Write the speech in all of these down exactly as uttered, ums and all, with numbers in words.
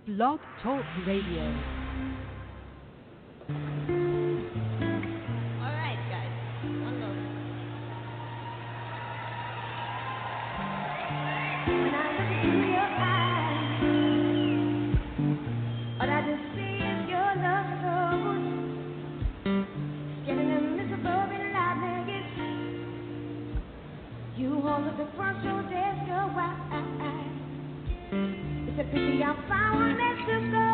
Blog Talk Radio. All right, guys. One more. When I look into your eyes, all I just see is your love story. Getting invisible in lightning. You hold up the front, so there's no why. It's a pity I found one let you go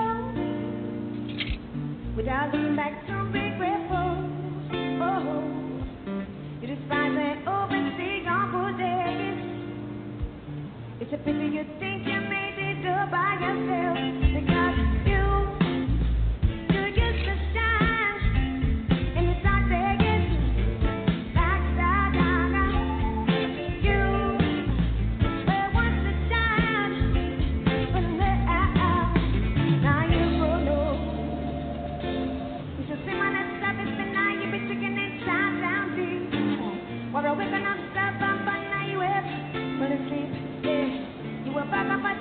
without looking back to regretful. Oh, you despise that open sea on bodegas. It's a pity you think you made it all by yourself because you, you used to shine in the dark Vegas, backside down. You were once to shine, but now, now you go low. You should see my next service, and now you be chicken inside down deep. While we're waking up, stuff up, but now you have, but it's sleep. Yeah, you were back up.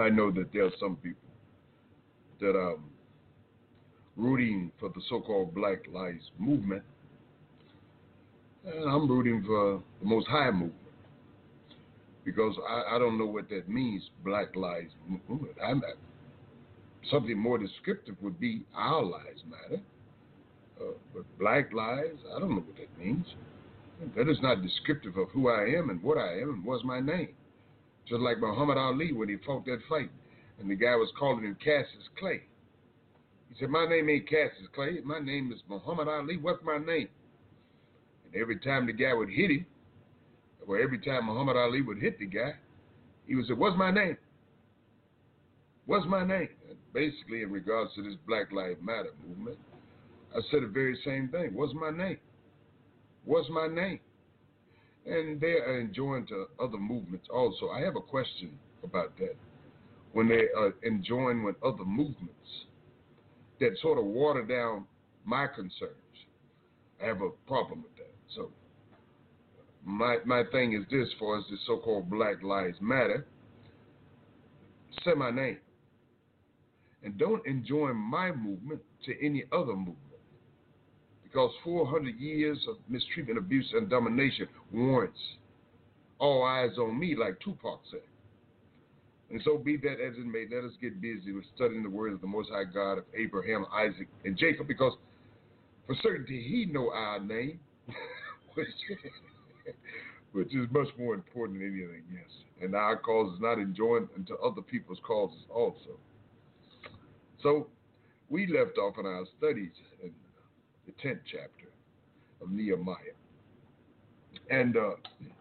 know that there are some people that are rooting for the so-called Black Lives Movement, and I'm rooting for the Most High Movement because I, I don't know what that means, Black Lives Movement. I'm not, something more descriptive would be Our Lives Matter, uh, but Black Lives, I don't know what that means. That is not descriptive of who I am and what I am and what's my name. Just like Muhammad Ali when he fought that fight, and the guy was calling him Cassius Clay. He said, my name ain't Cassius Clay. My name is Muhammad Ali. What's my name? And every time the guy would hit him, or every time Muhammad Ali would hit the guy, he would say, what's my name? What's my name? And basically, in regards to this Black Lives Matter movement, I said the very same thing. What's my name? What's my name? And they are enjoined to other movements also. I have a question about that. When they are enjoined with other movements that sort of water down my concerns, I have a problem with that. So my my thing is this, for us, this so-called Black Lives Matter, say my name. And don't enjoin my movement to any other movement. Because four hundred years of mistreatment, abuse, and domination warrants all eyes on me, like Tupac said. And so be that as it may, let us get busy with studying the words of the Most High God of Abraham, Isaac, and Jacob, because for certainty he know our name, which, which is much more important than anything else. And our cause is not enjoined unto other people's causes also. So we left off in our studies in the tenth chapter of Nehemiah. And, uh,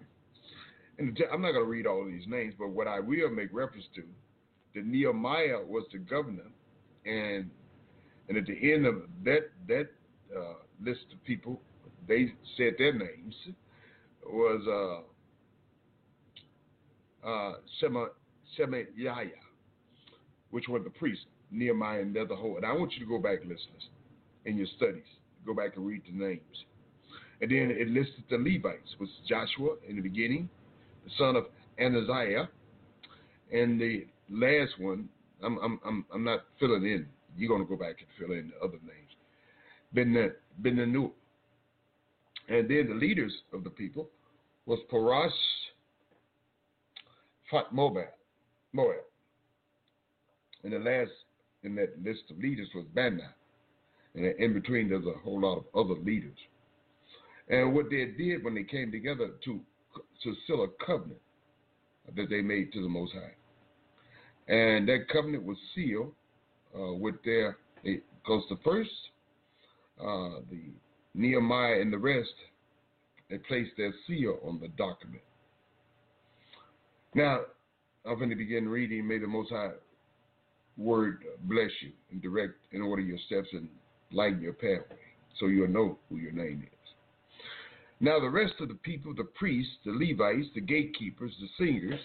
and I'm not going to read all of these names, but what I will make reference to, that Nehemiah was the governor, and and at the end of that that uh, list of people, they said their names, was uh, uh, Shema, Shemaiah, which were the priests, Nehemiah and the other whole. And I want you to go back, listeners, in your studies. Go back and read the names. And then it listed the Levites, was Joshua in the beginning, the son of Anaziah, and the last one, I'm I'm I'm, I'm not filling in. You're going to go back and fill in the other names. Ben Benanu. And then the leaders of the people was Parash, Fat Moab, Moab. And the last in that list of leaders was Banna. And in between, there's a whole lot of other leaders. And what they did when they came together to, to seal a covenant that they made to the Most High. And that covenant was sealed uh, with their, because the first, uh, the Nehemiah and the rest, they placed their seal on the document. Now, I'm going to begin reading. May the Most High word bless you and direct and order your steps and lighten your pathway, so you'll know who your name is. Now the rest of the people, the priests, the Levites, the gatekeepers, the singers,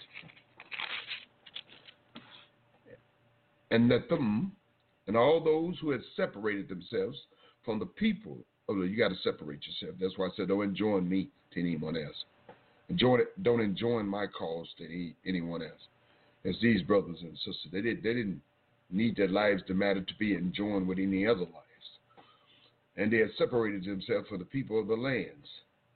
and Nethum, and all those who had separated themselves from the people of the, you got to separate yourself. That's why I said don't enjoin me to anyone else. Enjoin it, don't enjoin my cause to any, anyone else. As these brothers and sisters, they did they didn't need their lives to matter to be enjoined with any other lives. And they had separated themselves from the people of the lands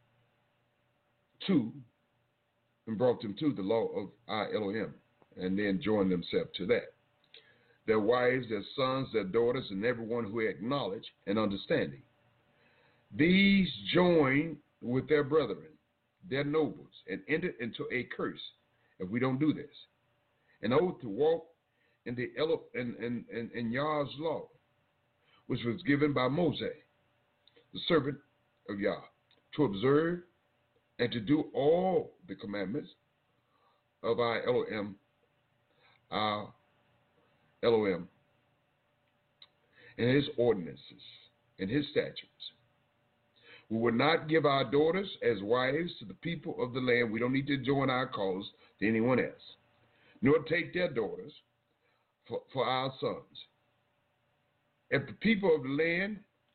to, and brought them to the law of our Elohim, and then joined themselves to that. Their wives, their sons, their daughters, and everyone who had knowledge and understanding. These joined with their brethren, their nobles, and entered into a curse if we don't do this. An oath to walk in the Elo, in, in, in, in Yah's law, which was given by Moses, the servant of Yah, to observe and to do all the commandments of our Elohim, our Elohim, and his ordinances and his statutes. We will not give our daughters as wives to the people of the land. We don't need to join our cause to anyone else, nor take their daughters for, for our sons. If the people of the land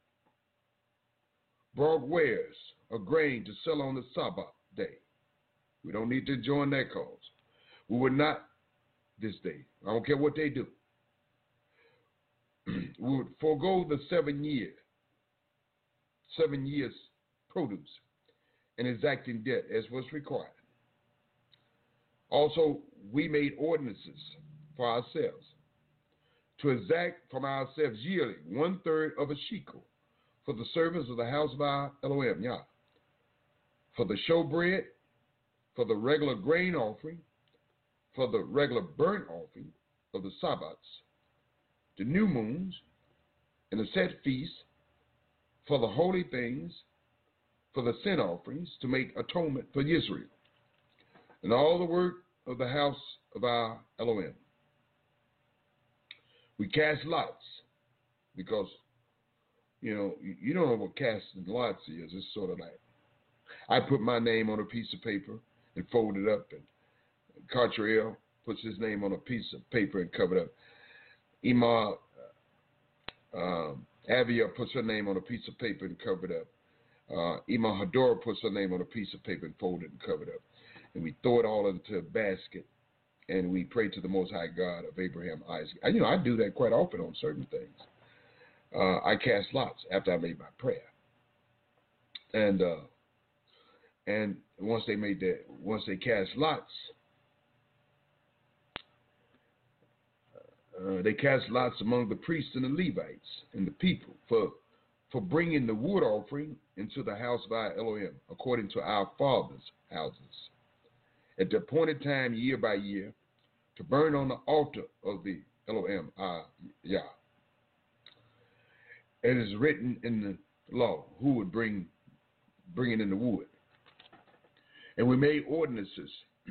brought wares or grain to sell on the Sabbath day, we don't need to join that cause. We would not this day. I don't care what they do. Would forego the seven year, seven years produce and exacting debt as was required. Also, we made ordinances for ourselves to exact from ourselves yearly one third of a shekel for the service of the house of our Elohim, Yah, for the showbread, for the regular grain offering, for the regular burnt offering of the Sabbats, the new moons, and the set feasts, for the holy things, for the sin offerings, to make atonement for Israel, and all the work of the house of our Elohim. We cast lots because, you know, you don't know what casting lots is. It's sort of like, I put my name on a piece of paper and fold it up, and Cartriel puts his name on a piece of paper and cover it up. Ima um, Avia puts her name on a piece of paper and cover it up. Uh, Ima Hadora puts her name on a piece of paper and fold it and cover it up. And we throw it all into a basket, and we pray to the Most High God of Abraham, Isaac. I, you know, I do that quite often on certain things. Uh, I cast lots after I made my prayer. And uh, and once they made that, once they cast lots, uh, they cast lots among the priests and the Levites and the people for for bringing the wood offering into the house of our Elohim, according to our fathers' houses, at the appointed time, year by year, to burn on the altar of the Elohim, our Yah. It is written in the law who would bring bring it in the wood. And we made ordinances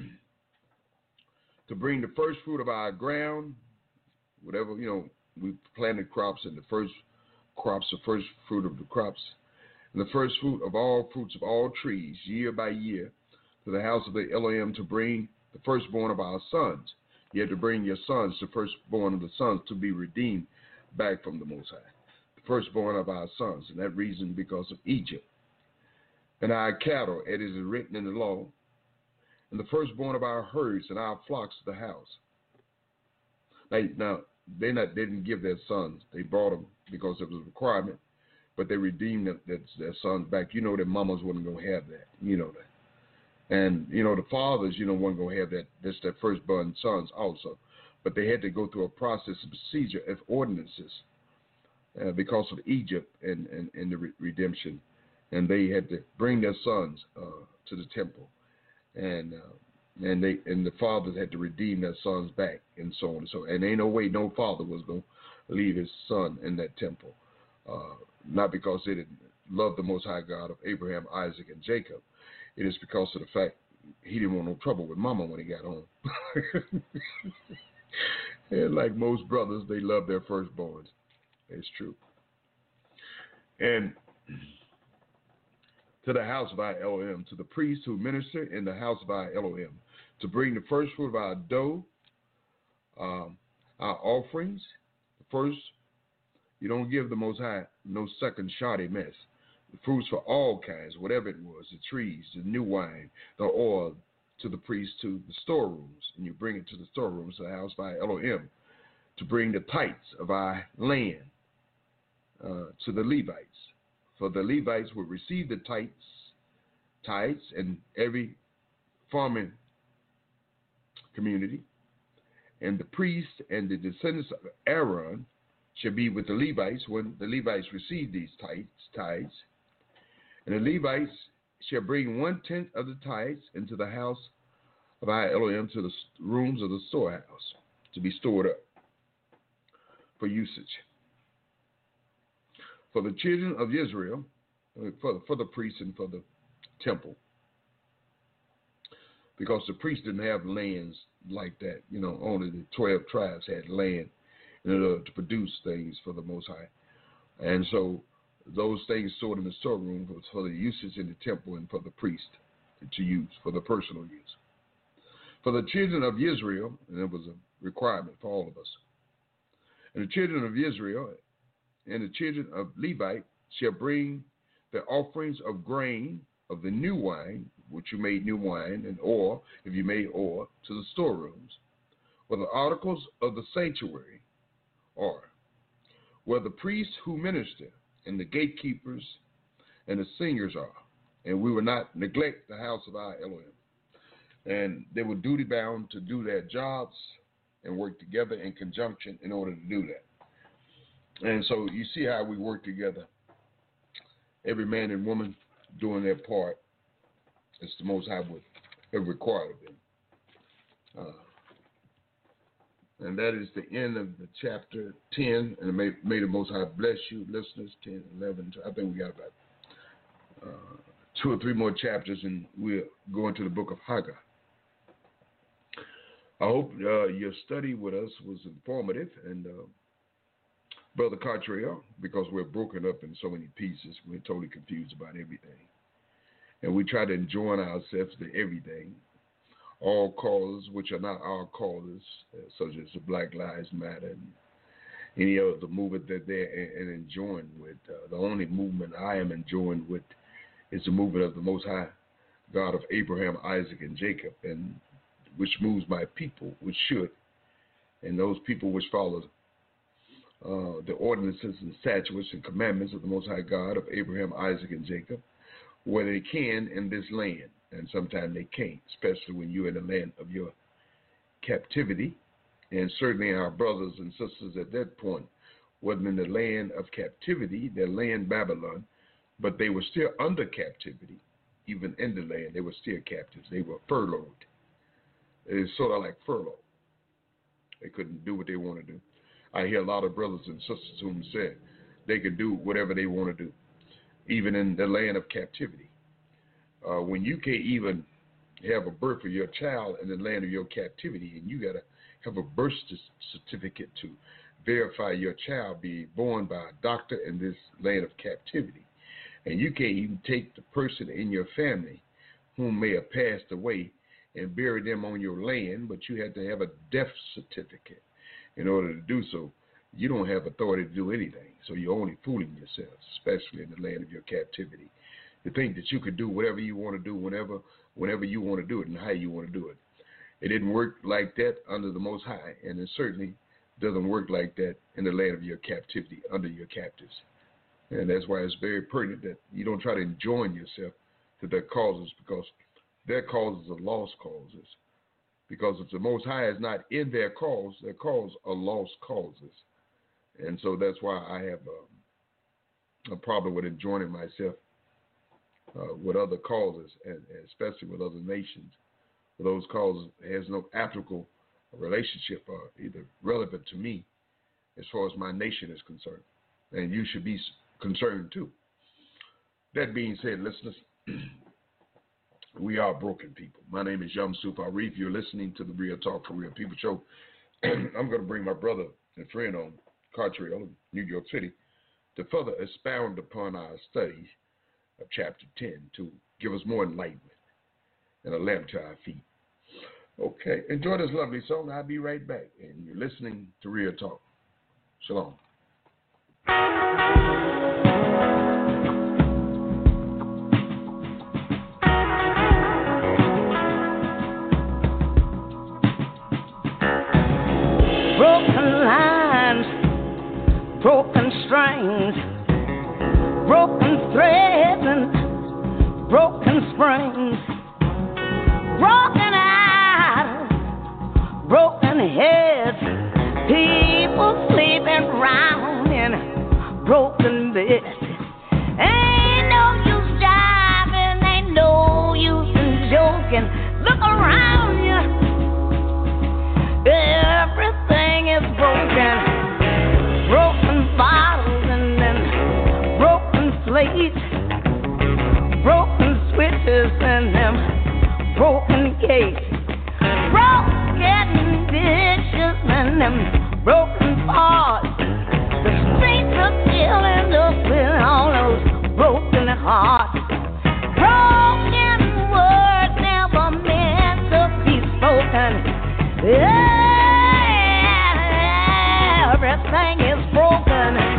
to bring the first fruit of our ground, whatever, you know, we planted crops, and the first crops, the first fruit of the crops, and the first fruit of all fruits of all trees, year by year, to the house of the Elohim, to bring the firstborn of our sons. You had to bring your sons, the firstborn of the sons, to be redeemed back from the Most High. The firstborn of our sons, and that reason because of Egypt. And our cattle, it is written in the law, and the firstborn of our herds and our flocks to the house. Now, now they not they didn't give their sons. They brought them because it was a requirement, but they redeemed their, their, their sons back. You know that mamas wasn't going to have that. You know that. And, you know, the fathers, you know, weren't going to have that. That's their firstborn sons also. But they had to go through a process of procedure of ordinances uh, because of Egypt and, and, and the re- redemption. And they had to bring their sons uh, to the temple. And uh, and they and the fathers had to redeem their sons back, and so on and so on. And ain't no way no father was going to leave his son in that temple. Uh, not because they didn't love the Most High God of Abraham, Isaac, and Jacob. It is because of the fact he didn't want no trouble with mama when he got home. And like most brothers, they love their firstborns. It's true. And to the house of our Elohim, to the priests who minister in the house of our Elohim, to bring the first fruit of our dough, um, our offerings. The first, you don't give the Most High no second shoddy mess. The fruits for all kinds, whatever it was, the trees, the new wine, the oil, to the priests, to the storerooms, and you bring it to the storerooms, to the house of our Elohim, to bring the tithes of our land uh, to the Levites. For the Levites would receive the tithes, tithes in every farming community, and the priests and the descendants of Aaron shall be with the Levites when the Levites receive these tithes, tithes. And the Levites shall bring one-tenth of the tithes into the house of our Elohim, to the rooms of the storehouse, to be stored up for usage. For the children of Israel, for, for the priests and for the temple, because the priests didn't have lands like that. You know, only the twelve tribes had land in order to produce things for the Most High. And so those things stored in the storeroom was for the usage in the temple and for the priest to use, for the personal use. For the children of Israel, and it was a requirement for all of us, and the children of Israel and the children of Levi shall bring the offerings of grain of the new wine, which you made new wine, and oil, if you made oil, to the storerooms, For the articles of the sanctuary are where the priests who minister and the gatekeepers and the singers are. And we will not neglect the house of our Elohim. And they were duty bound to do their jobs and work together in conjunction in order to do that. And so you see how we work together. Every man and woman doing their part. It's the Most High would have required of them. Uh, and that is the end of the chapter ten. And may, may the Most High bless you, listeners. ten, eleven, I think we got about uh, two or three more chapters, and we'll go into the book of Haggai. I hope uh, your study with us was informative. And uh, Brother Cottrell, because we're broken up in so many pieces, we're totally confused about everything. And we try to join ourselves to everything. All causes which are not our causes, uh, such as the Black Lives Matter and any other movement that they're in, in enjoying with. Uh, the only movement I am enjoying with is the movement of the Most High God of Abraham, Isaac, and Jacob, and which moves my people, which should, and those people which follow uh, the ordinances and statutes and commandments of the Most High God of Abraham, Isaac, and Jacob, where they can in this land. And sometimes they can't, especially when you're in the land of your captivity. And certainly our brothers and sisters at that point wasn't in the land of captivity, their land Babylon, but they were still under captivity. Even in the land, they were still captives. They were furloughed. It's sort of like furlough. They couldn't do what they want to do. I hear a lot of brothers and sisters who said they could do whatever they want to do, even in the land of captivity. Uh, when you can't even have a birth for your child in the land of your captivity, and you got to have a birth certificate to verify your child being born by a doctor in this land of captivity, and you can't even take the person in your family whom may have passed away and bury them on your land, but you have to have a death certificate in order to do so. You don't have authority to do anything, so you're only fooling yourself, especially in the land of your captivity. To think that you could do whatever you want to do whenever whenever you want to do it and how you want to do it. It didn't work like that under the Most High, and it certainly doesn't work like that in the land of your captivity under your captives. And that's why it's very pertinent that you don't try to join yourself to their causes, because their causes are lost causes. Because if the Most High is not in their cause, their cause are lost causes. And so that's why I have um, a problem with joining myself Uh, with other causes, and, and especially with other nations. For those causes has no applicable relationship or either relevant to me as far as my nation is concerned. And you should be concerned too. That being said, listeners, we are broken people. My name is Yum Soup Arif. You're listening to the Real Talk for Real People show. I'm going to bring my brother and friend on, Cottrell in New York City, to further expound upon our studies of chapter ten to give us more enlightenment and a lamp to our feet. Okay, enjoy this lovely song. I'll be right back. And you're listening to Real Talk. Shalom. Broken lines, broken strings, broken threads and broken springs, broken eyes, broken heads, people sleeping round in broken beds. Ain't no use jiving, ain't no use in joking. Look around you, everything is broken. Broken bottles and then broken plates, broken switches and them broken cakes, broken dishes and them broken pots. The streets are filling up with all those broken hearts. Broken words never meant to be spoken. Yeah, everything is broken.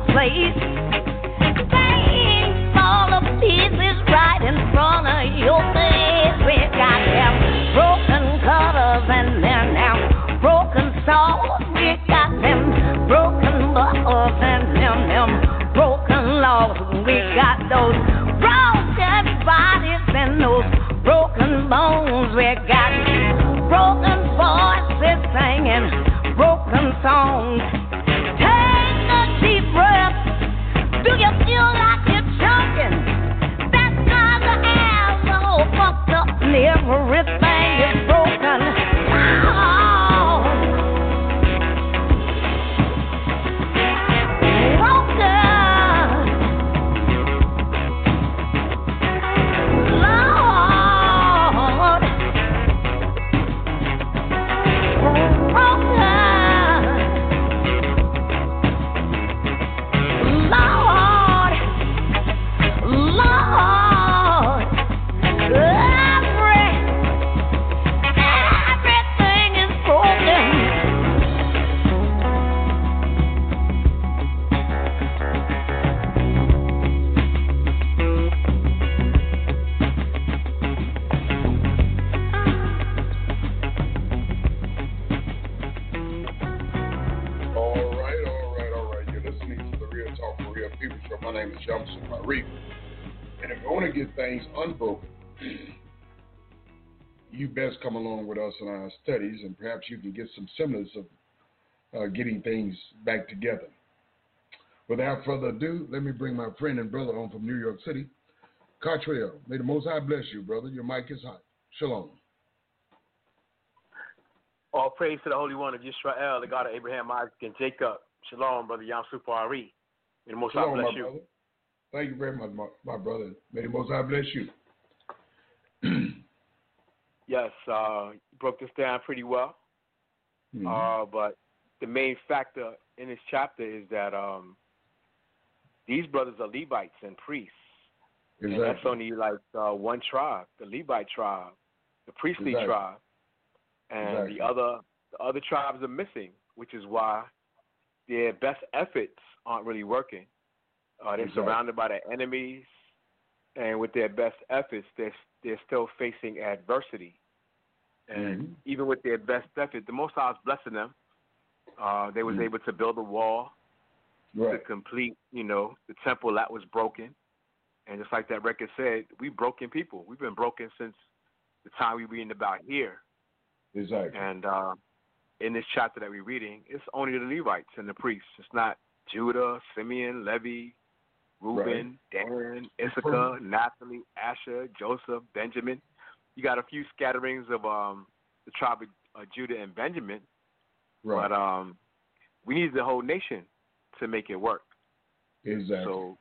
place. Things fall to pieces right in front of your face. We got them broken colors and then them broken souls. We got them broken bottles and them them broken laws. We got those broken bodies and those broken bones. We got broken voices singing broken songs. Take a deep breath. Do you feel like you're choking? That's cause the air's all fucked up and everything is broken. Oh. Things unbroken, you best come along with us in our studies, and perhaps you can get some semblance of uh, getting things back together. Without further ado, let me bring my friend and brother on from New York City, Cartrell. May the Most High bless you, brother. Your mic is hot. Shalom. All praise to the Holy One of Yisrael, the God of Abraham, Isaac, and Jacob. Shalom, brother Yom Super Ari. May the Most High bless you. Brother. Thank you very much, my, my brother. May the Most High bless you. Yes, uh, you broke this down pretty well. Mm-hmm. Uh, but the main factor in this chapter is that um, these brothers are Levites and priests. Exactly. And that's only like uh, one tribe, the Levite tribe, the priestly exactly. tribe. And exactly. the other the other tribes are missing, which is why their best efforts aren't really working. Uh, they're exactly. surrounded by their enemies, and with their best efforts, they're, they're still facing adversity. And mm-hmm. even with their best effort, the Most High is blessing them. Uh, they was mm-hmm. able to build a wall right. to complete, you know, the temple that was broken. And just like that record said, we broken people. We've been broken since the time we reading about here. Exactly. And uh, in this chapter that we're reading, it's only the Levites and the priests. It's not Judah, Simeon, Levi, Reuben, right. Dan, Issachar, Naphtali, Asher, Joseph, Benjamin. You got a few scatterings of um, the tribe of uh, Judah and Benjamin, right. but um, we need the whole nation to make it work. Exactly. So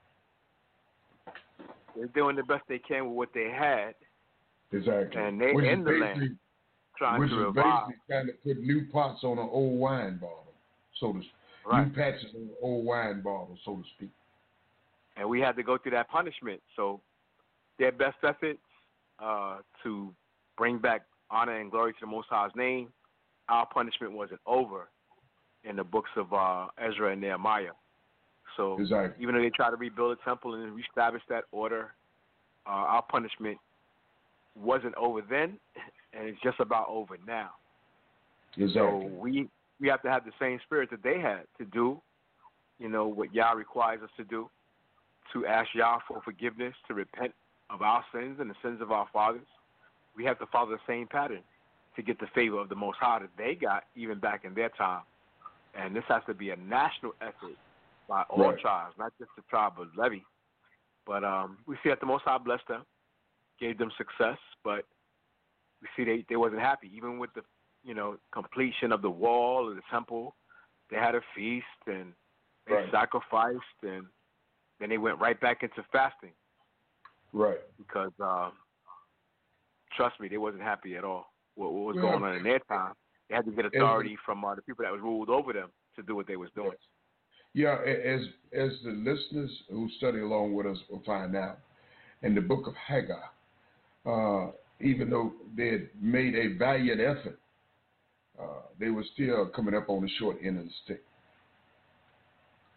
they're doing the best they can with what they had. Exactly. And they're in the land trying which to is revive. basically trying to put new pots on an old wine bottle, so to speak. Right. New patches on an old wine bottle, so to speak. And we had to go through that punishment. So their best efforts uh, to bring back honor and glory to the Most High's name, our punishment wasn't over in the books of uh, Ezra and Nehemiah. So exactly. even though they tried to rebuild a temple and reestablish that order, uh, our punishment wasn't over then, and it's just about over now. Exactly. So we we have to have the same spirit that they had to do, you know, what Yah requires us to do, to ask Yah for forgiveness, to repent of our sins and the sins of our fathers. We have to follow the same pattern to get the favor of the Most High that they got even back in their time. And this has to be a national effort by all right. tribes, not just the tribe of Levi. But um, we see that the Most High blessed them, gave them success, but we see they, they wasn't happy. Even with the, you know, completion of the wall or the temple, they had a feast and they right. sacrificed, and then they went right back into fasting. Right. Because, um, trust me, they wasn't happy at all. What, what was yeah. going on in their time, they had to get authority as, from uh, the people that was ruled over them to do what they was doing. Yeah, as as the listeners who study along with us will find out, in the book of Haggai, uh, even though they had made a valiant effort, uh, they were still coming up on the short end of the stick.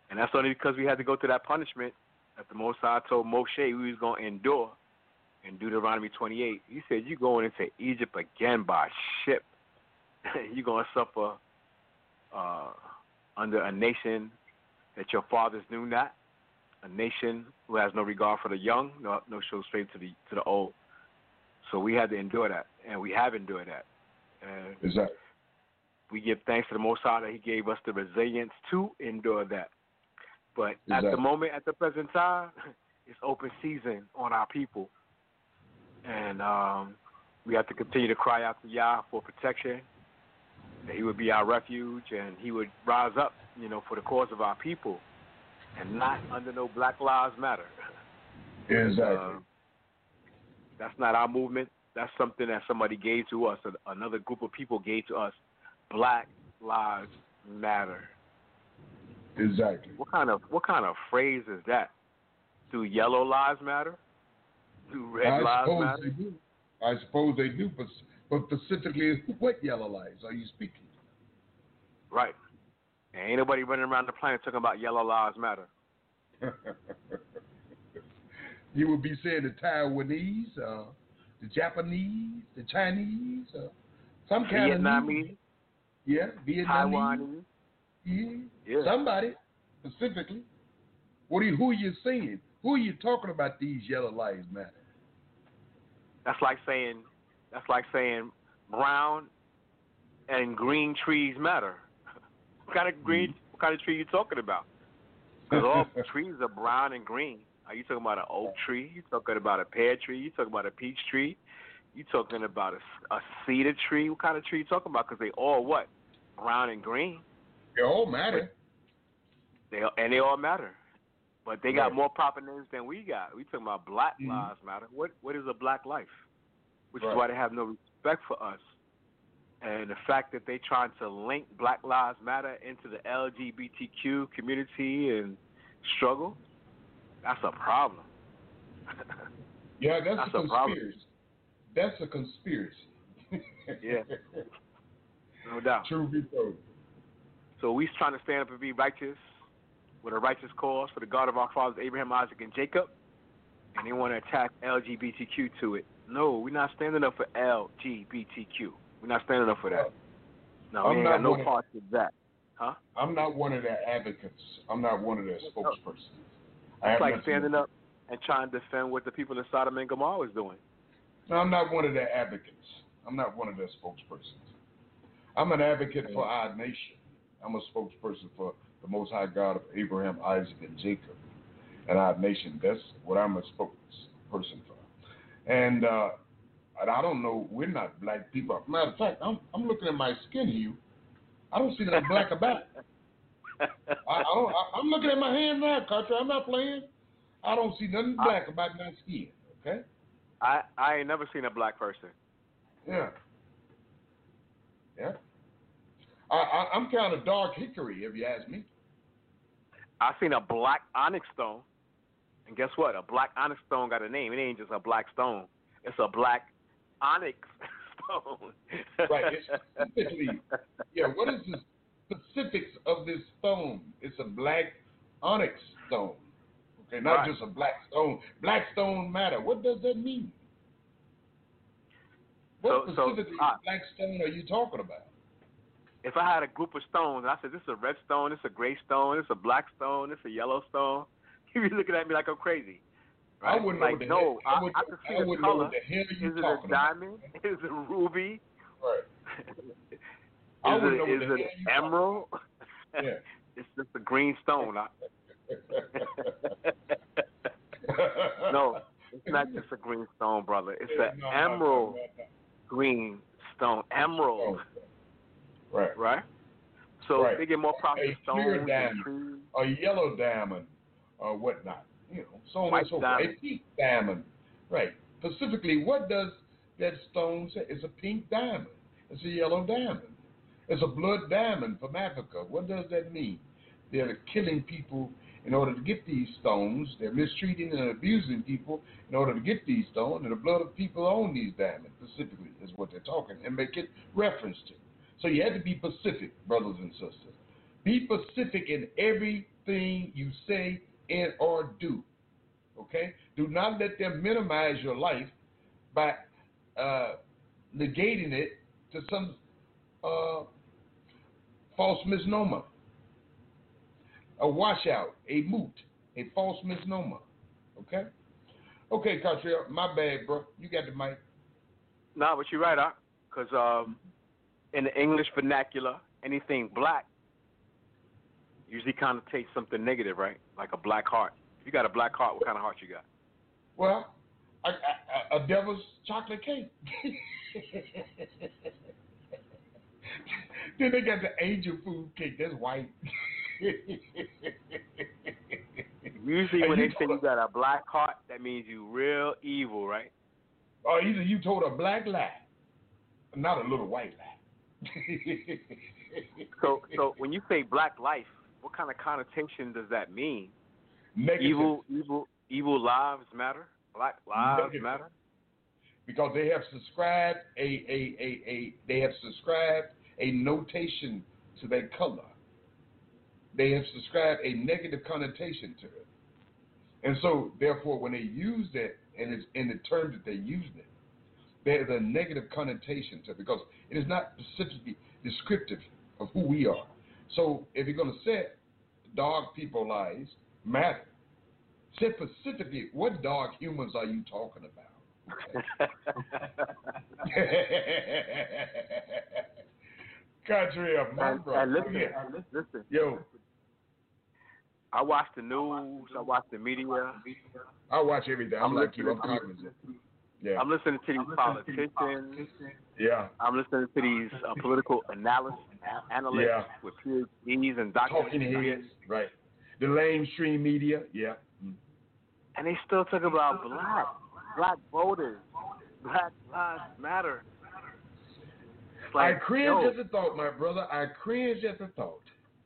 And that's only because we had to go through that punishment that the Most High told Moshe we was going to endure in Deuteronomy twenty-eight. He said, you're going into Egypt again by ship. You're going to suffer uh, under a nation that your fathers knew not, a nation who has no regard for the young, no, no show straight to the to the old. So we had to endure that, and we have endured that. And exactly. We give thanks to the Most High that He gave us the resilience to endure that. But exactly. at the moment, at the present time, it's open season on our people. And um, we have to continue to cry out to Yah for protection, that He would be our refuge, and He would rise up, you know, for the cause of our people, and not under no Black Lives Matter. Exactly. Uh, that's not our movement. That's something that somebody gave to us, another group of people gave to us. Black Lives Matter. Exactly. What kind of what kind of phrase is that? Do yellow lives matter? Do red I lives suppose matter? They do. I suppose they do, but but specifically, what yellow lives are you speaking? Right. And ain't nobody running around the planet talking about yellow lives matter. You would be saying the Taiwanese, uh, the Japanese, the Chinese, uh, some kind Vietnamese. of yeah, Vietnamese. Taiwanese. Yeah. Yeah. Somebody specifically. What are you, who are you saying? Who are you talking about? These yellow lives matter. That's like saying that's like saying brown and green trees matter. What kind of green? Mm-hmm. What kind of tree you talking about? Because all trees are brown and green. Are you talking about an oak tree? You talking about a pear tree? You talking about a peach tree? You talking about a, a cedar tree? What kind of tree you talking about? Because they all what? Brown and green. They all matter. They and they all matter. But they got right. more proper names than we got. We talking about Black mm-hmm. Lives Matter. What what is a black life? Which right. is why they have no respect for us. And the fact that they trying to link Black Lives Matter into the L G B T Q community and struggle, that's a problem. Yeah, that's, that's a, a conspiracy. problem. That's a conspiracy. Yeah, no doubt. True be told. So we trying to stand up and be righteous with a righteous cause for the God of our fathers, Abraham, Isaac, and Jacob, and they want to attack L G B T Q to it. No, we're not standing up for L G B T Q. We're not standing up for that. No, we ain't got no part of that. Huh? I'm not one of their advocates. I'm not one of their spokespersons. It's like standing up and trying to defend what the people in Sodom and Gomorrah was doing. No, I'm not one of their advocates. I'm not one of their spokespersons. I'm an advocate for our nation. I'm a spokesperson for the Most High God of Abraham, Isaac, and Jacob, and our nation. That's what I'm a spokesperson for. And uh, and I don't know, we're not black people. Matter of fact, I'm I'm looking at my skin hue. I don't see nothing black about it. I, I don't, I, I'm looking at my hand now, Carter. I'm not playing. I don't see nothing black I, about my skin. Okay. I I ain't never seen a black person. Yeah. Yeah. I, I I'm kind of dark hickory, if you ask me. I seen a black onyx stone, and guess what? A black onyx stone got a name. It ain't just a black stone. It's a black onyx stone. Right. It's specifically, yeah. What is the specifics of this stone? It's a black onyx stone. Okay, not right. just a black stone. Black stone matter. What does that mean? What so, specifically so, uh, black stone are you talking about? If I had a group of stones, and I said, this is a red stone, this is a gray stone, this is a black stone, this is a yellow stone, you'd be looking at me like I'm crazy. Right? I wouldn't like, know no, I, I, would, I can see I the wouldn't color. know what the hell you is it talking a diamond? about. Is it a ruby? Right. is I it, wouldn't know is what the it hell you emerald? Yeah. It's just a green stone. No, it's not just a green stone, brother. It's an no, emerald no, no, no. green stone. Emerald. Oh. Right. Right? So right. they get more profit a stones clear and diamond, trees. a yellow diamond, or whatnot. You know, so on White and so forth. diamond. A pink diamond. Right. Specifically, what does that stone say? It's a pink diamond. It's a yellow diamond. It's a blood diamond from Africa. What does that mean? They're killing people in order to get these stones. They're mistreating and abusing people in order to get these stones. And the blood of people on these diamonds, specifically, is what they're talking and make it reference to. So you had to be Pacific, brothers and sisters. Be specific in everything you say and or do. Okay? Do not let them minimize your life by uh, negating it to some uh, false misnomer, a washout, a moot, a false misnomer. Okay? Okay, Cartrell, my bad, bro. You got the mic. No, but you're right, because um, in the English vernacular, anything black usually connotates something negative, right? Like a black heart. If you got a black heart, what kind of heart you got? Well, a, a, a devil's chocolate cake. Then they got the angel food cake. That's white. Usually when they say you got a black heart, that means you real evil, right? Or either you told a black lie, not a little white lie. so, so when you say black life, what kind of connotation does that mean? Negative. Evil, evil, evil lives matter. Black lives Negative. matter. Because they have subscribed a, a, a, a they have subscribed a notation to their color. They have subscribed a negative connotation to it. And so, therefore, when they use that, and it's in the terms that they use it, there's a negative connotation to it because it is not specifically descriptive of who we are. So, if you're going to say dog people lives matter, say specifically what dog humans are you talking about? Country of my and, brother. and listen, Yeah. and listen. Yo, I watch the news. I watch the media. I watch everything. I'm, I'm like you. I'm listening- cognizant. Yeah. I'm listening to these politicians. Yeah. I'm listening to these uh, political analysts, analysts Yeah. with PhDs and doctors. Talking heads. Right. The lamestream media. Yeah. Mm. And they still talk about black, black voters, Black Lives Matter. It's I like, cringe yo, at the thought, my brother. I cringe at the thought.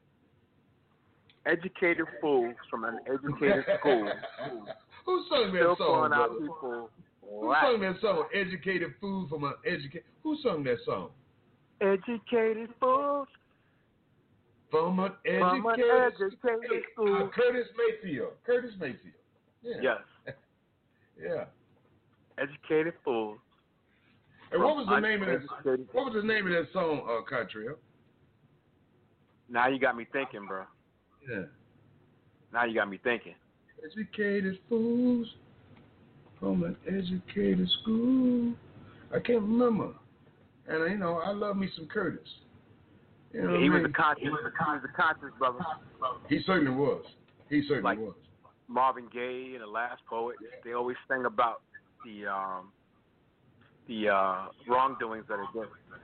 educated fools from an educated school Who sung that still song, calling out brother? people Who black. sung that song? Educated food from an educated. Who sung that song? Educated fools From an from an educated. educated Uh, school. Curtis Mayfield. Curtis Mayfield. Yeah. Yes, Yeah. educated fools. And what was the from name of that? uneducated- What was the name of that song, uh, Country? Now you got me thinking, bro. Yeah. Now you got me thinking. Educated fools from an educated school. I can't remember. And, you know, I love me some Curtis. You know Yeah, he what I was a mean? conscious, he was a conscious brother. He certainly was. He certainly Like- was. Marvin Gaye and the Last Poet, they always sang about the um, the uh, wrongdoings that they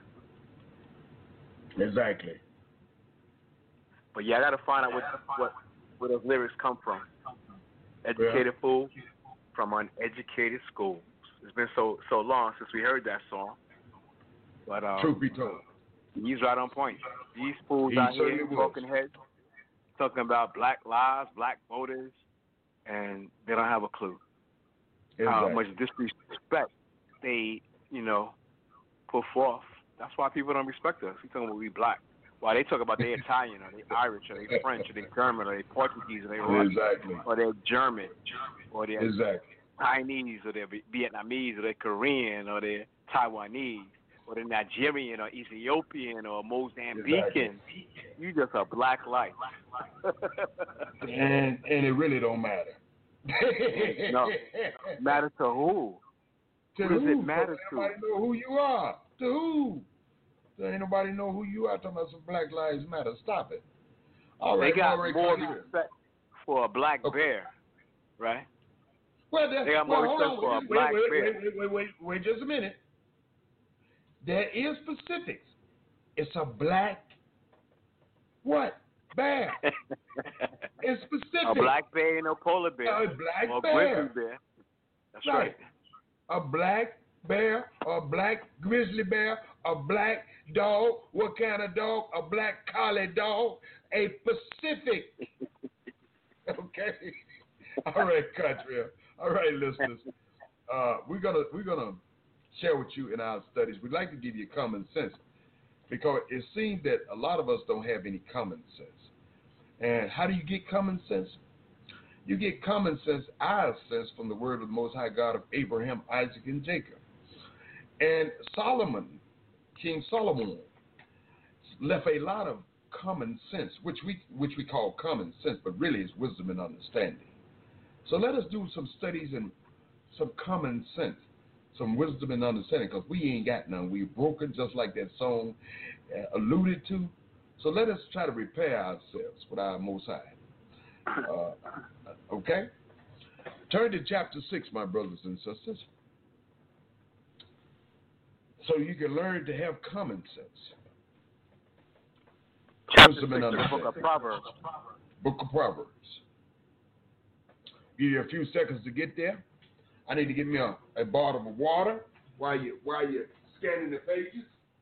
did. Exactly. But yeah, I got to find out what what where those lyrics come from. Educated fool from uneducated schools. It's been so so long since we heard that song. But um, Truth be told. he's right on point. These fools He out here, certainly was. broken heads, talking about black lives, black voters, and they don't have a clue how Exactly. much disrespect they, you know, put forth. That's why people don't respect us. We talking about we black. Why they talk about they Italian or they Irish or they French or they German or they Portuguese or they Russian Exactly. or they're German or they're Exactly. Chinese or they're Vietnamese or they're Korean or they're Taiwanese or they're Nigerian or Ethiopian or Mozambican. Exactly. You just a black light. And and it really don't matter. No. Matter to who? To Who does who? it matter to? Nobody know who you are. To who? There ain't nobody know who you are talking about some Black Lives Matter. Stop it. All right, They got all right, more Country. respect for a black Okay. bear, right? Well, that's, They got well, more hold respect on. for a wait, black wait, bear. wait, wait, wait, wait, wait, just a minute. There is specifics. It's a black what? Bear. It's specific. A black bear and a polar bear. A black or a bear. grizzly bear. That's Right. right. A black bear, a black grizzly bear, a black dog. What kind of dog? A black collie dog. A Pacific. Okay. All right, Country. All right, listeners. Uh, we're gonna we're gonna share with you in our studies. We'd like to give you common sense because it seems that a lot of us don't have any common sense. And how do you get common sense? You get common sense, our sense, from the word of the Most High God of Abraham, Isaac, and Jacob. And Solomon, King Solomon, left a lot of common sense, which we which we call common sense, but really is wisdom and understanding. So let us do some studies in some common sense, some wisdom and understanding, because we ain't got none. We're broken, just like that song uh, alluded to. So let us try to repair ourselves with our Most High. Uh, okay? Turn to chapter six, my brothers and sisters, so you can learn to have common sense. Chapter six of the book of Proverbs. Book of Proverbs. Give you a few seconds to get there. I need to get me a, a bottle of water while you while you're scanning the pages.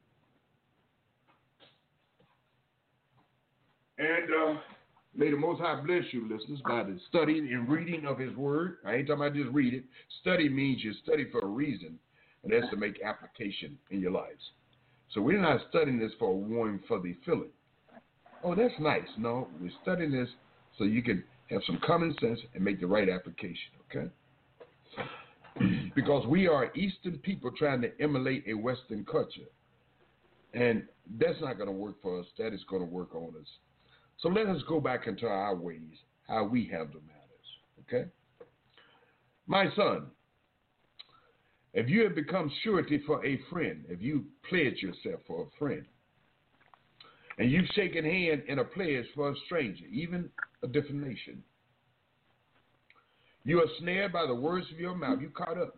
And uh, may the Most High bless you, listeners, by the studying and reading of His Word. I ain't talking about just read it. Study means you study for a reason, and that's to make application in your lives. So we're not studying this for a warm, fuzzy feeling. Oh, that's nice. No, we're studying this so you can have some common sense and make the right application, okay? Because we are Eastern people trying to emulate a Western culture. And that's not going to work for us. That is going to work on us. So let us go back into our ways, how we handle matters, okay? My son, if you have become surety for a friend, if you pledge yourself for a friend, and you've shaken hand in a pledge for a stranger, even a different nation, you are snared by the words of your mouth. You caught up.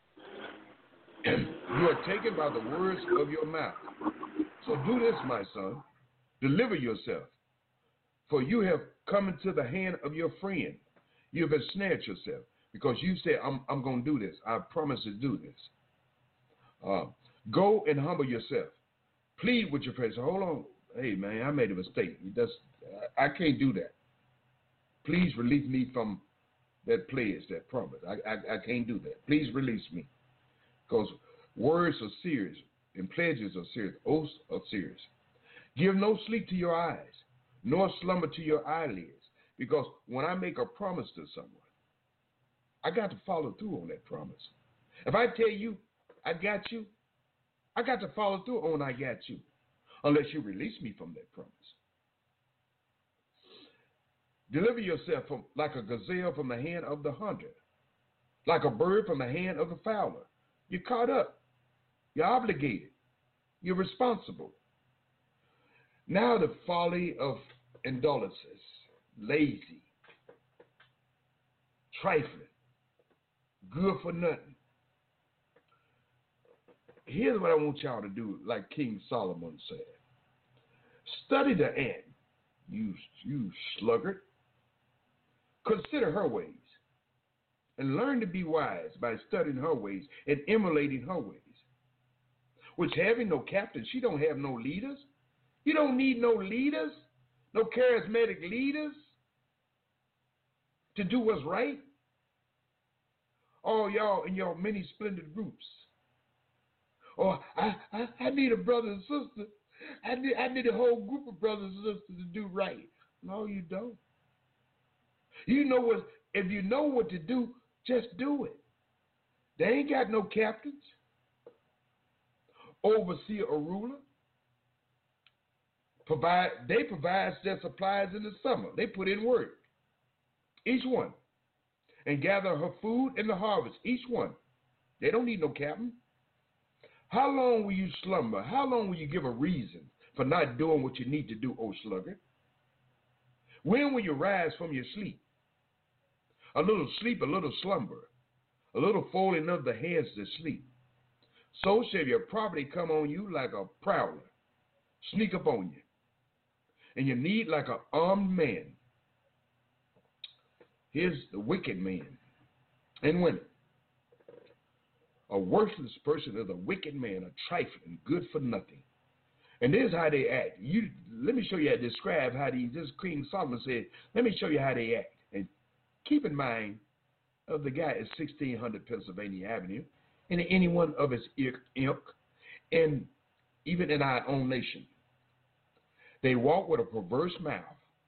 You are taken by the words of your mouth. So do this, my son. Deliver yourself. For you have come into the hand of your friend. You have ensnared yourself. Because you said, I'm, I'm going to do this. I promise to do this. Uh, go and humble yourself. Plead with your friend. So hold on. Hey, man, I made a mistake. That's, I, I can't do that. Please release me from that pledge, that promise. I, I, I can't do that. Please release me. Because words are serious and pledges are serious. Oaths are serious. Give no sleep to your eyes, nor slumber to your eyelids. Because when I make a promise to someone, I got to follow through on that promise. If I tell you I got you, I got to follow through on I got you, unless you release me from that promise. Deliver yourself from, like a gazelle from the hand of the hunter, like a bird from the hand of the fowler. You're caught up. You're obligated. You're responsible. Now the folly of indolence, lazy, trifling, good for nothing. Here's what I want y'all to do, like King Solomon said. Study the ant, you, you sluggard. Consider her ways and learn to be wise by studying her ways and emulating her ways. Which having no captain, she don't have no leaders. You don't need no leaders, no charismatic leaders to do what's right. All y'all in your many splendid groups. Or I, I, I need a brother and sister. I need, I need a whole group of brothers and sisters to do right. No, you don't. You know what? If you know what to do, just do it. They ain't got no captains, overseer or ruler. Provide they provide their supplies in the summer. They put in work, each one, and gather her food in the harvest, each one. They don't need no captain. How long will you slumber? How long will you give a reason for not doing what you need to do, O sluggard? When will you rise from your sleep? A little sleep, a little slumber, a little folding of the hands to sleep. So shall your poverty come on you like a prowler, sneak up on you, and your need like an armed man. Here's the wicked man and women. A worthless person is a wicked man, a trifling, good for nothing. And this is how they act. You let me show you how to describe how these. This King Solomon said, let me show you how they act. And keep in mind, of the guy is sixteen hundred Pennsylvania Avenue, and anyone of his ilk. And even in our own nation. They walk with a perverse mouth.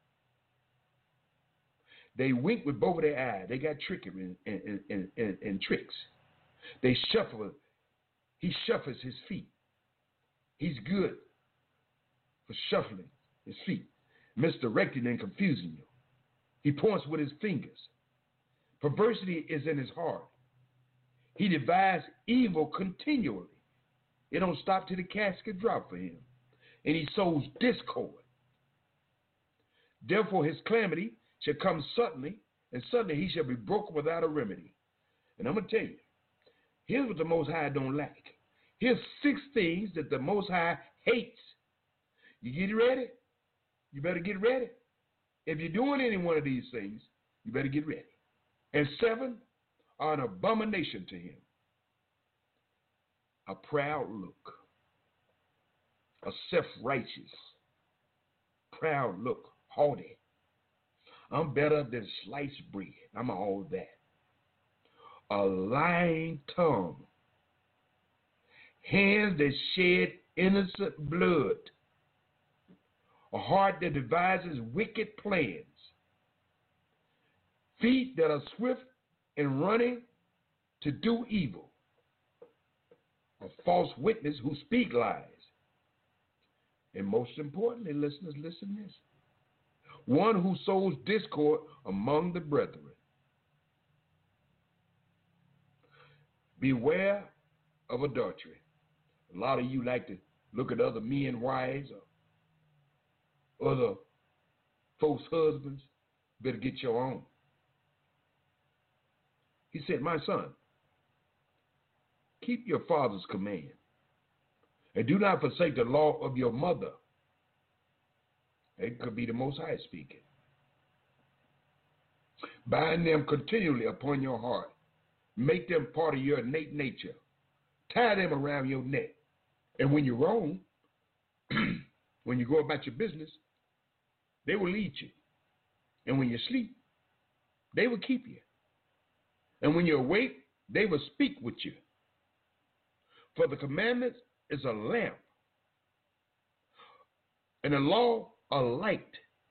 They wink with both of their eyes. They got trickery and, and, and, and, and tricks. They shuffle. He shuffles his feet. He's good for shuffling his feet, misdirecting and confusing you. He points with his fingers. Perversity is in his heart. He devises evil continually. It don't stop till the casket drop for him. And he sows discord. Therefore his calamity shall come suddenly, and suddenly he shall be broken without a remedy. And I'm going to tell you, here's what the Most High don't like. Here's six things that the Most High hates. You get ready? You better get ready. If you're doing any one of these things, you better get ready. And seven are an abomination to him. A proud look. A self-righteous, proud look, haughty. I'm better than sliced bread. I'm all that. A lying tongue. Hands that shed innocent blood. A heart that devises wicked plans. Feet that are swift in running to do evil. A false witness who speak lies. And most importantly, listeners, listen to this. One who sows discord among the brethren. Beware of adultery. A lot of you like to look at other men's wives or other folks' husbands. Better get your own. He said, my son, keep your father's command. And do not forsake the law of your mother. It could be the Most High speaking. Bind them continually upon your heart. Make them part of your innate nature. Tie them around your neck. And when you're wrong, when you go about your business, they will lead you. And when you sleep, they will keep you. And when you're awake, they will speak with you. For the commandments is a lamp, and the law a light.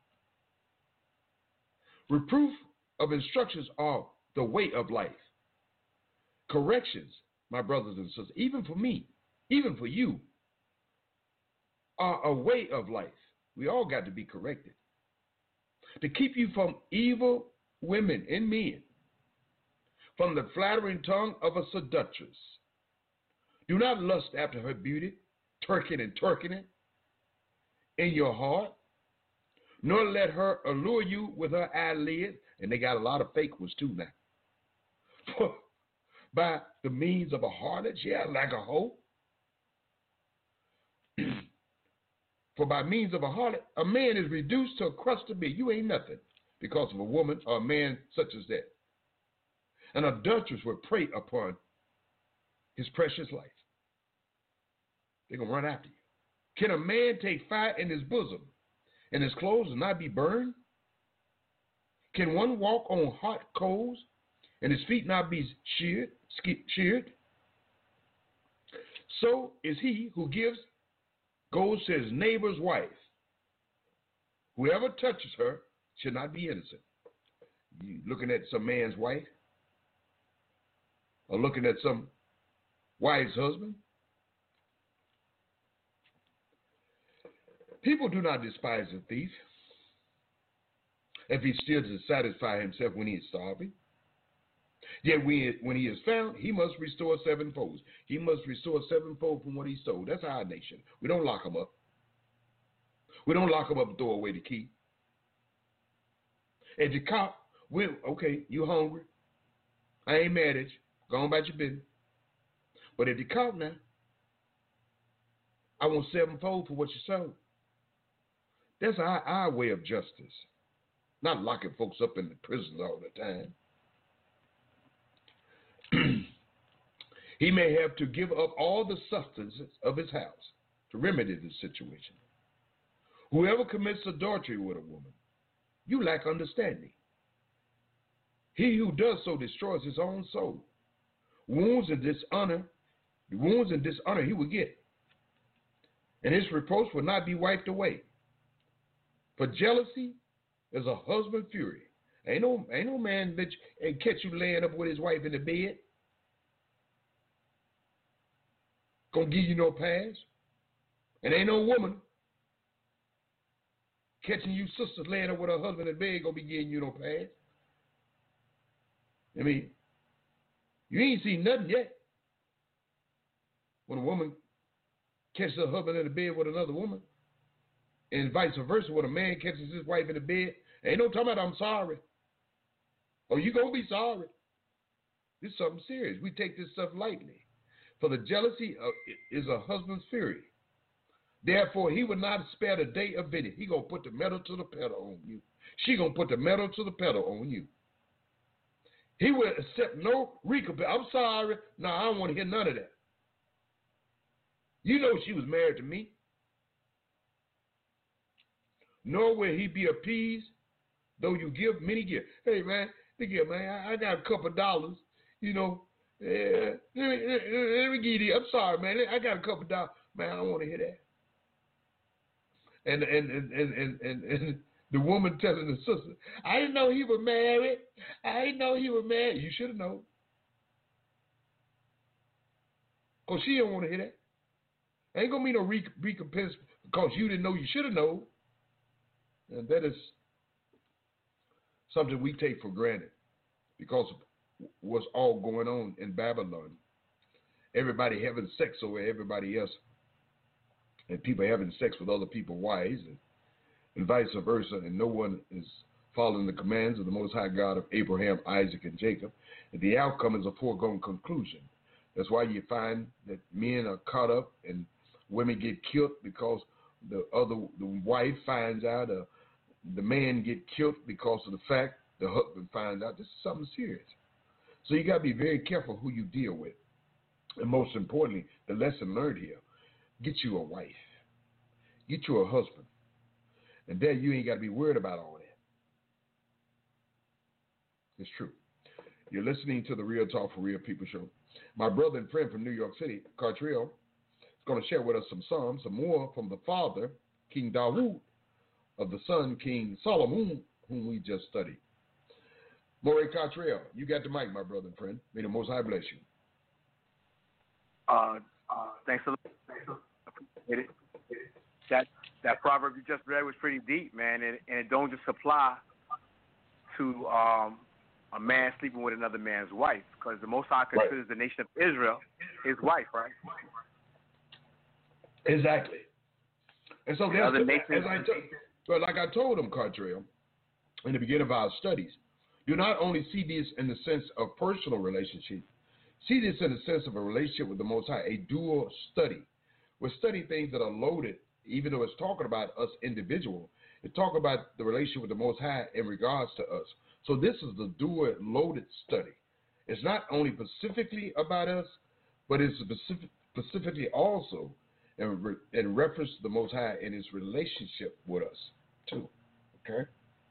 Reproof of instructions are the way of life. Corrections, my brothers and sisters, even for me, even for you, are a way of life. We all got to be corrected. To keep you from evil women and men, from the flattering tongue of a seductress. Do not lust after her beauty, turking and turking it in your heart, nor let her allure you with her eyelids, and they got a lot of fake ones too now. For by the means of a harlot, yeah, like a hoe. For by means of a harlot, a man is reduced to a crust of meat. You ain't nothing because of a woman or a man such as that. An adulteress will prey upon his precious life. They're going to run after you. Can a man take fire in his bosom and his clothes not be burned? Can one walk on hot coals and his feet not be sheared? sheared? So is he who gives goes to his neighbor's wife. Whoever touches her should not be innocent. You looking at some man's wife? Or looking at some wife's husband? People do not despise a thief if he still to satisfy himself when he is starving. Yet when he is found, he must restore sevenfold. He must restore sevenfold from what he stole. That's our nation. We don't lock him up. We don't lock him up and throw away the key. If you caught, well, okay, you hungry. I ain't mad at you. Go on about your business. But if you caught now, I want sevenfold for what you sold. That's our, our way of justice. Not locking folks up in the prisons all the time. He may have to give up all the substance of his house to remedy the situation. Whoever commits adultery with a woman, you lack understanding. He who does so destroys his own soul. Wounds and dishonor, the wounds and dishonor he will get. and his reproach will not be wiped away. For jealousy is a husband's fury. Ain't no, ain't no man that you, catch you laying up with his wife in the bed gonna give you no pass. And ain't no woman catching you sisters laying up with her husband in bed gonna be giving you no pass. I mean, you ain't seen nothing yet. When a woman catches her husband in the bed with another woman, and vice versa, when a man catches his wife in the bed, ain't no talking about I'm sorry. Oh, you gonna be sorry. This is something serious. We take this stuff lightly. For the jealousy of, is a husband's fury. Therefore, he will not spare the day of vengeance. He gonna put the metal to the pedal on you. She gonna put the metal to the pedal on you. He will accept no recompense. I'm sorry. No, I don't want to hear none of that. You know she was married to me. Nor will he be appeased, though you give many gifts. Hey, man, look here, man. I, I got a couple of dollars, you know. Yeah, let me, let, let me give you. I'm sorry, man. I got a couple of dollars, man. I don't want to hear that. And and and and and, and, and the woman telling the sister, I didn't know he was married. I didn't know he was married. You should have known, cause she don't want to hear that. Ain't gonna be no re- recompense because you didn't know you should have known. And that is something we take for granted because of what's all going on in Babylon. Everybody having sex over everybody else, and people having sex with other people's wives, and, and vice versa, and no one is following the commands of the Most High God of Abraham, Isaac, and Jacob. And the outcome is a foregone conclusion. That's why you find that men are caught up and women get killed because the other the wife finds out, uh, the man get killed because of the fact the husband finds out. This is something serious. So you got to be very careful who you deal with. And most importantly, the lesson learned here, get you a wife. Get you a husband. And then you ain't got to be worried about all that. It's true. You're listening to the Real Talk for Real People show. My brother and friend from New York City, Cartriel, is going to share with us some Psalms, some more from the father, King Dawood, of the son, King Solomon, whom we just studied. Morey Cartriel, you got the mic, my brother and friend. May the Most High bless you. Uh, uh, thanks a lot. Appreciate it. That that proverb you just read was pretty deep, man, and, and it don't just apply to um, a man sleeping with another man's wife, because the Most High considers right. the nation of Israel his wife, right? Exactly. And so there's, other nations, as I t- but like I told him, Cartriel, in the beginning of our studies, you not only see this in the sense of personal relationship, see this in the sense of a relationship with the Most High, a dual study. We're studying things that are loaded, even though it's talking about us individual. It's talking about the relationship with the Most High in regards to us. So this is the dual loaded study. It's not only specifically about us, but it's specific, specifically also in, re, in reference to the Most High and his relationship with us, too. Okay?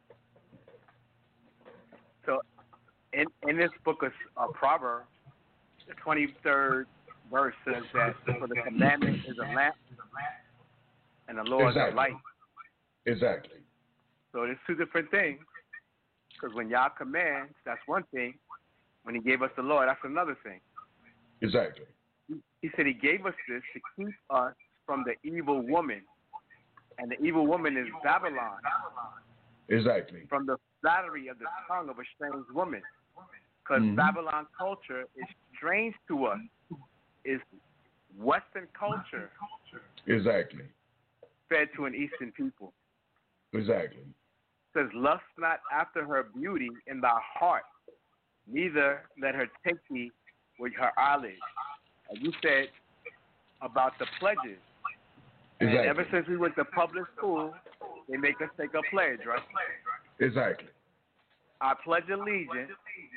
So in, in this book of uh, Proverbs, the twenty-third verse says that for the commandment is a lamp and the law exactly. is a light. Exactly. So there's two different things. Because when Yah commands, that's one thing. When he gave us the law, that's another thing. Exactly. He, he said he gave us this to keep us from the evil woman. And the evil woman is Babylon. Exactly. From the flattery of the tongue of a strange woman. Because mm-hmm. Babylon culture is strange to us. It's Western culture. Exactly. Fed to an Eastern people. Exactly. It says, lust not after her beauty in thy heart, neither let her take thee with her eyelids. As you said about the pledges. Exactly. And ever since we went to public school, they make us take a pledge, right? Exactly. I pledge allegiance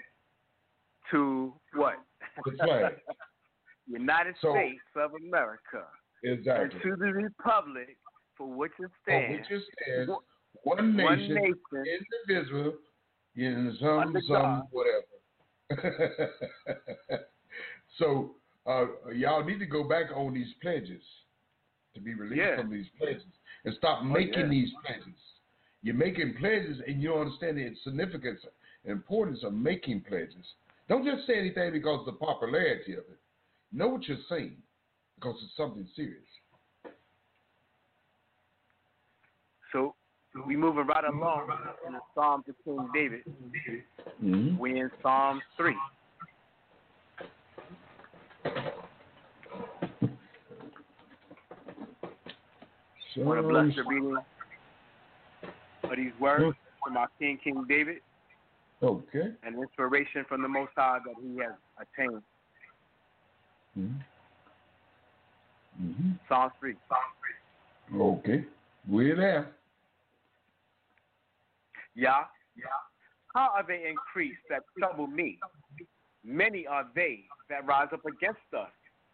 to what? The flag. United so, States of America. Exactly. And to the republic for which it stands. For which it stands, one nation, one nation indivisible, in some, some, whatever. So, uh, y'all need to go back on these pledges. to be released Yeah. from these pledges and stop Oh, making yeah. these pledges. You're making pledges and you don't understand the significance and importance of making pledges. Don't just say anything because of the popularity of it. Know what you're saying because it's something serious. So we moving right along in the Psalms of King David. Mm-hmm. We in Psalm three. I want to bless the reading of these words from our King, King David, Okay. and inspiration from the Most High that he has attained. Mm-hmm. Mm-hmm. Psalm three. Okay. We're there. Yah, how are they increased that trouble me? Many are they that rise up against us.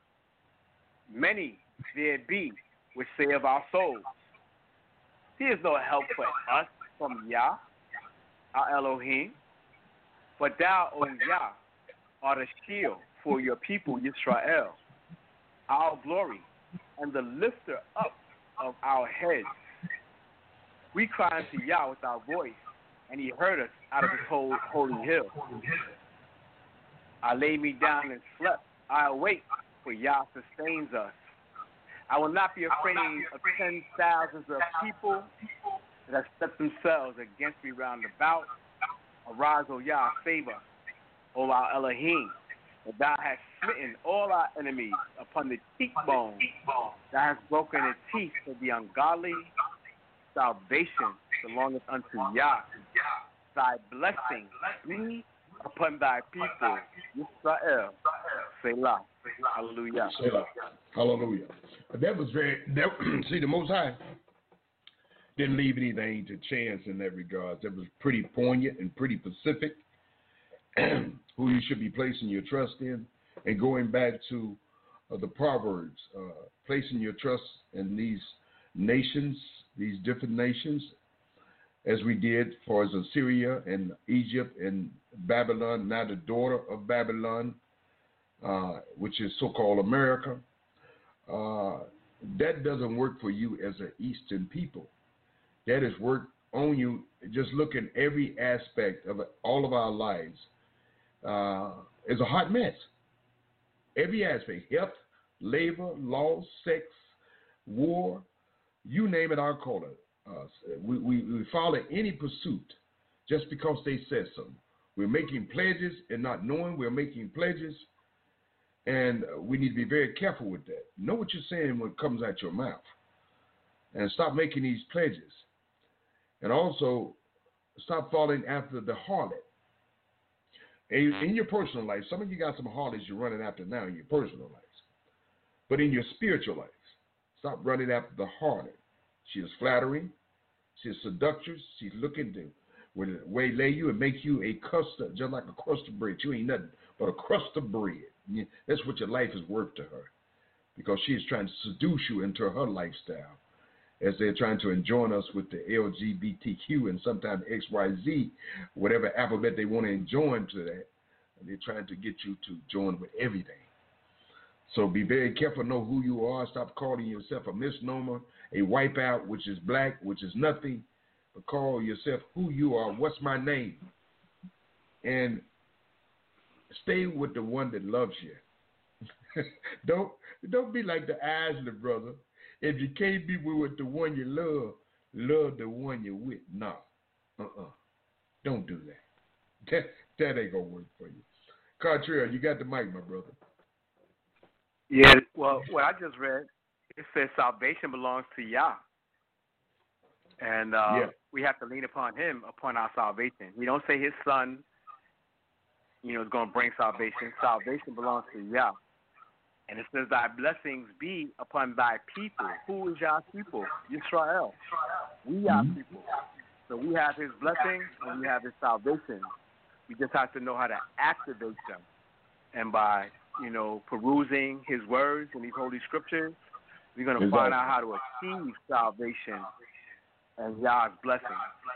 Many there be which say of our souls, there is no help for us from Yah, our Elohim. But thou, O Yah, art a shield for your people, Yisrael, our glory, and the lifter up of our heads. We cried unto Yah with our voice, and he heard us out of his whole holy hill. I laid me down and slept. I awake, for Yah sustains us. I will not be afraid of ten thousands of people that have set themselves against me round about. Arise, O Yah, favor, O our Elohim, that thou hast smitten all our enemies upon the cheekbone. Thou hast broken the teeth of the ungodly. Salvation belongeth unto Yah. Thy blessing be upon thy people, Yisrael. Selah. Hallelujah. Selah. Hallelujah. That was very, that, see, the Most High didn't leave anything to chance in that regard. That was pretty poignant and pretty specific, who you should be placing your trust in. And going back to uh, the Proverbs, uh, placing your trust in these nations, these different nations, as we did for as Assyria and Egypt and Babylon, now the daughter of Babylon, uh, which is so-called America. Uh, that doesn't work for you as an Eastern people. That is work on you. Just look at every aspect of all of our lives. Uh, is a hot mess. Every aspect, health, labor, law, sex, war, you name it, I'll call it. Uh, we, we, we follow any pursuit just because they said so. We're making pledges and not knowing we're making pledges, and we need to be very careful with that. Know what you're saying when it comes out your mouth, and stop making these pledges. And also, stop falling after the harlot. In, in your personal life, some of you got some harlots you're running after now in your personal life. But in your spiritual life, stop running after the harlot. She is flattering. She is seductress. She's looking to waylay you and make you a custard, just like a crust of bread. You ain't nothing but a crust of bread. That's what your life is worth to her, because she is trying to seduce you into her lifestyle, as they're trying to enjoin us with the L G B T Q and sometimes X Y Z, whatever alphabet they want to enjoin to that. And they're trying to get you to join with everything. So be very careful, know who you are. Stop calling yourself a misnomer, a wipeout, which is black, which is nothing. But call yourself who you are. What's my name? And stay with the one that loves you. don't don't be like the Isley brother. If you can't be with the one you love, love the one you're with. No. Uh-uh. Don't do that. That, that ain't going to work for you. Cartrell, you got the mic, my brother. Yeah, well, what I just read, it says salvation belongs to Yah. And uh, yeah. we have to lean upon him, upon our salvation. We don't say his son, you know, is going to bring salvation. Salvation belongs to Yah. And it says, thy blessings be upon thy people. Who is Yah's people? Yisrael. We are mm-hmm. people. So we have his blessings and we have his salvation. We just have to know how to activate them. And by, you know, perusing his words and these holy scriptures, we're going to exactly. find out how to achieve salvation and Yah's blessing.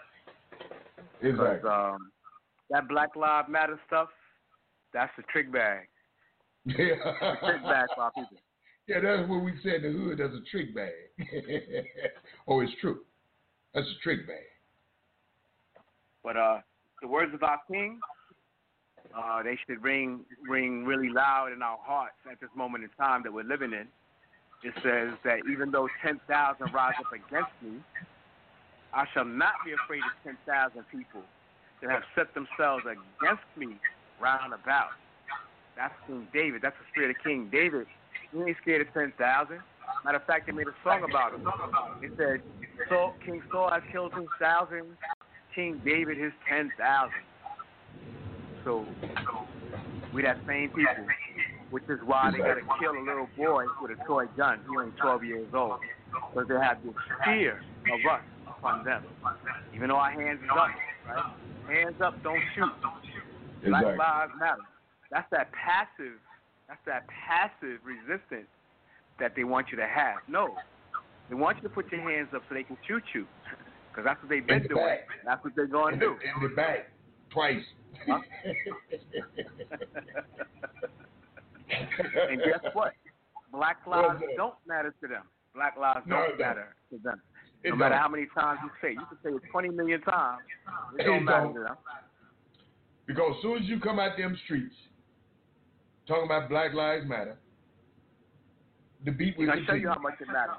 Exactly. Um, that Black Lives Matter stuff, that's the trick bag. Yeah. The trick bag for our people. Yeah, that's what we said in the hood. That's a trick bag. Oh, it's true. That's a trick bag. But uh, the words of our King, uh, they should ring ring really loud in our hearts at this moment in time that we're living in. It says that even though ten thousand rise up against me, I shall not be afraid of ten thousand people that have set themselves against me round about. That's King David. That's the spirit of King David. He ain't scared of ten thousand. Matter of fact, they made a song about him. It said, Saul, King Saul has killed his thousands, King David his ten thousand. So, we that same people, which is why they got to kill a little boy with a toy gun. He only twelve years old. Because they have this fear of us upon them. Even though our hands is up, right? Hands up, don't shoot. Black Exactly. Lives Matter. That's that passive, that's that passive resistance that they want you to have. No. They want you to put your hands up so they can shoot you. Because that's what they've been the doing. back. That's what they're going In to the, do. in the back, twice. Huh? And guess what? Black lives don't matter to them. Black lives No, don't it don't. matter to them. It No matter don't. how many times you say. You can say it twenty million times. It It don't matter don't. to them. Because as soon as you come out them streets talking about Black Lives Matter, the beat will I'll show continue. you how much it matters.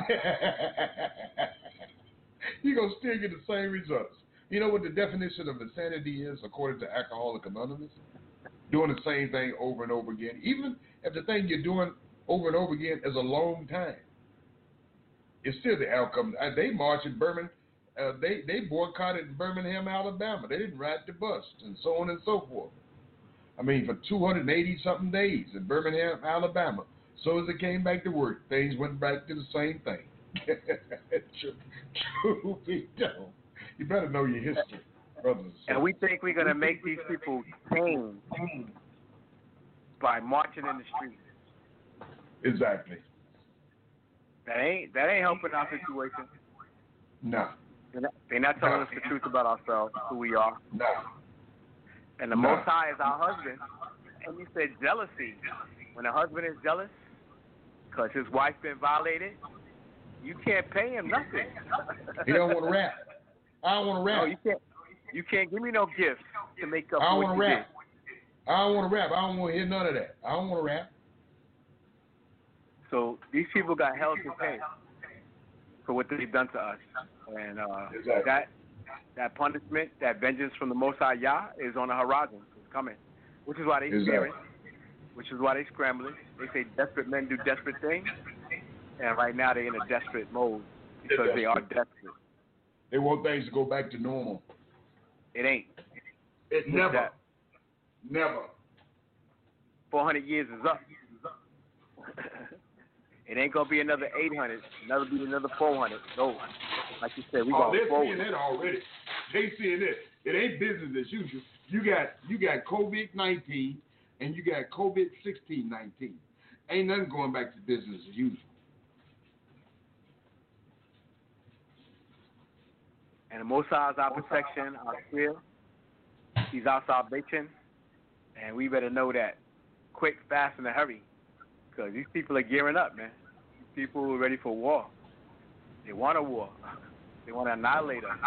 You're going to still get the same results. You know what the definition of insanity is according to Alcoholics Anonymous? Doing the same thing over and over again. Even if the thing you're doing over and over again is a long time, it's still the outcome. Uh, They marched in Birmingham. Uh, they, they boycotted Birmingham, Alabama. They didn't ride the bus and so on and so forth. I mean, for two hundred eighty-something days in Birmingham, Alabama. So as it came back to work, things went back to the same thing. True, we don't. You better know your history, brothers. And we think we're going to make these people tame by marching in the streets. Exactly. That ain't that ain't helping our situation. No. They're not, they're not telling No. us the truth about ourselves, who we are. No. And the No. Most High is our husband. And you said jealousy. When a husband is jealous because his wife been violated, you can't pay him nothing. He don't want to rap. I don't want to rap. No, you can't. You can't give me no gifts to make up I don't for want what to you rap. I don't want to rap. I don't want to hear none of that. I don't want to rap. did. So these people got hell to pay for what they've done to us, and uh, Exactly. that that punishment, that vengeance from the Most High Yah is on the horizon. It's coming, which is why they Exactly. fearing, which is why they scrambling. They say desperate men do desperate things, and right now they're in a desperate mode because they are desperate. They want things to go back to normal. It ain't. It Look never, that. never. four hundred years is up. It ain't gonna be another eight hundred. Another be another four hundred. No, like you said, we Oh, going they're forward. seeing it already. They seeing it. It ain't business as usual. You got you got COVID nineteen and you got COVID sixteen nineteen. Ain't nothing going back to business as usual. And the Most High is our protection, our shield. He's our salvation, and we better know that quick, fast, and a hurry, because these people are gearing up, man. These people are ready for war. They want a war. They want to annihilate us.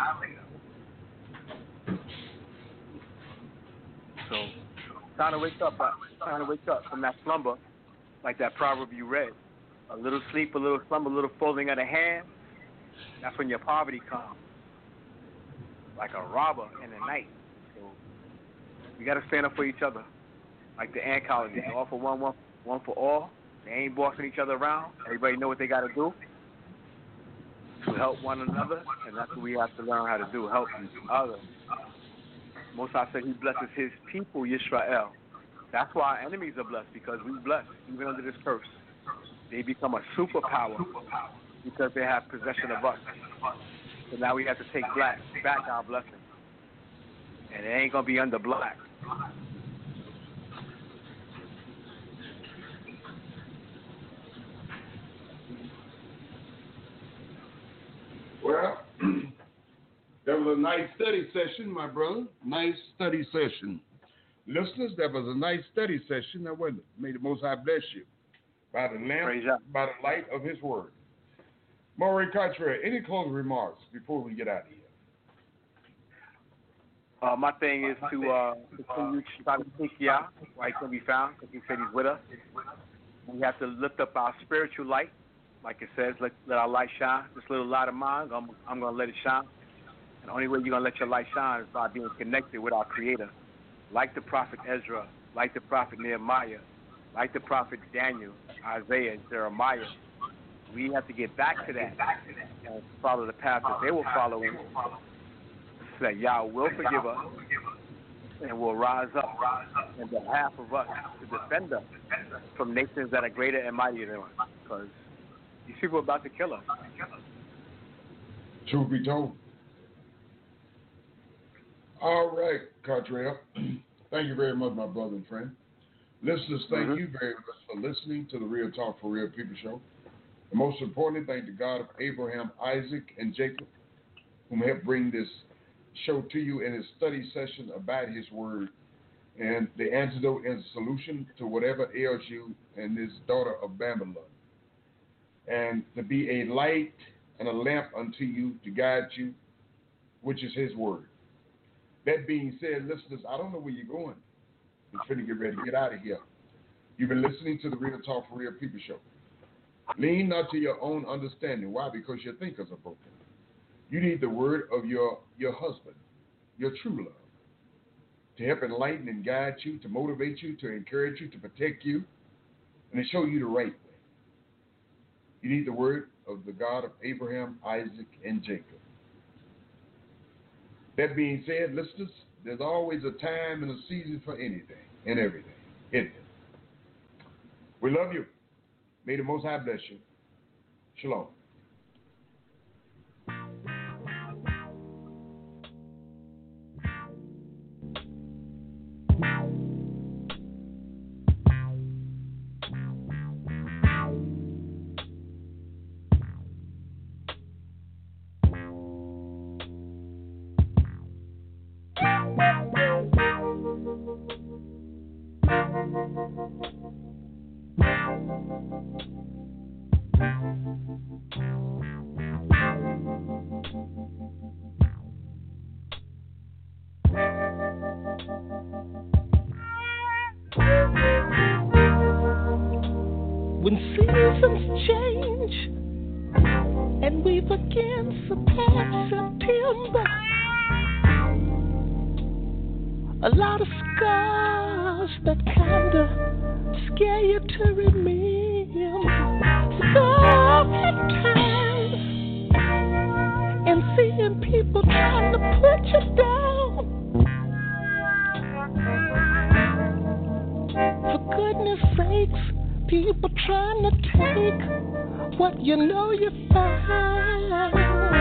So, time to wake up. uh, Time to wake up from that slumber, like that proverb you read. A little sleep, a little slumber, a little folding of the hand. That's when your poverty comes, like a robber in the night. So we got to stand up for each other, like the ant colony. All for one, one, one for all. They ain't bossing each other around. Everybody know what they got to do to help one another, and that's what we have to learn how to do, help each other. Most High said he blesses his people, Yisrael. That's why our enemies are blessed, because we blessed, even under this curse. They become a superpower because they have possession of us. So now we have to take black back our blessing. And it ain't going to be under black. Well, that was a nice study session, my brother. Nice study session. Listeners, that was a nice study session. Now, wait a minute. May the Most High bless you. by the lamp, Praise God. by the light of his word. Maurice Cottrell, any closing remarks before we get out of here? Uh, my thing is to uh, continue to try to seek Yah, where he can be found, because he said he's with us. We have to lift up our spiritual light. Like it says, let, let our light shine. This little light of mine, I'm, I'm going to let it shine. And the only way you're going to let your light shine is by being connected with our Creator. Like the prophet Ezra, like the prophet Nehemiah, like the prophet Daniel, Isaiah, Jeremiah. We have to get back to that and follow the path that they were following, so that Yah will forgive us and will rise up in behalf of us to defend us from nations that are greater and mightier than us, because these people are about to kill us. Truth be told. All right, Cottrell. Thank you very much, my brother and friend. Listeners, thank Mm-hmm. you very much for listening to the Real Talk for Real People show. And most importantly, thank the God of Abraham, Isaac, and Jacob, whom helped bring this show to you in his study session about his word and the antidote and solution to whatever ails you and this daughter of Babylon. And to be a light and a lamp unto you to guide you, which is his word. That being said, listeners, I don't know where you're going. You're trying to get ready to get out of here. You've been listening to the Real Talk for Real People show. Lean not to your own understanding. Why? Because your thinkers are broken. You need the word of your, your husband, your true love, to help enlighten and guide you, to motivate you, to encourage you, to protect you, and to show you the right way. You need the word of the God of Abraham, Isaac, and Jacob. That being said, listeners, there's always a time and a season for anything and everything, isn't it? We love you. May the Most High bless you. Shalom. When seasons change and we begin to pass September, a lot of scars that kinda scare you to remember. Sometimes, and seeing people trying to put you down, for goodness sakes, people trying to take what you know you find.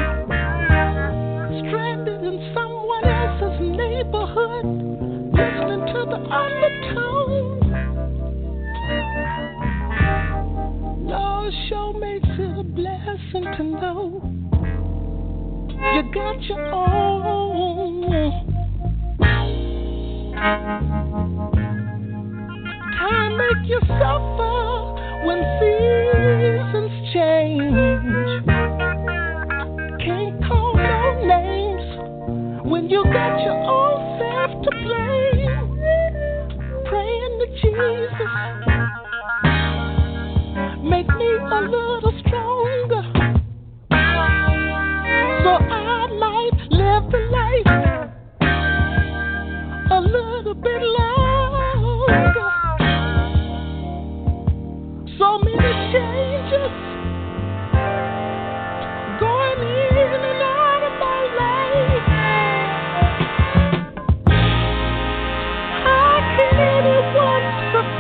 Stranded in someone else's neighborhood, listening to the undertone. Lord sure makes it a blessing to know you got your own. Time make you suffer when seasons change. Can't call no names when you got your own self to blame. Praying to Jesus, make me a little stronger, so I might live the life a little bit longer. So many changes going in and out of my life. How can anyone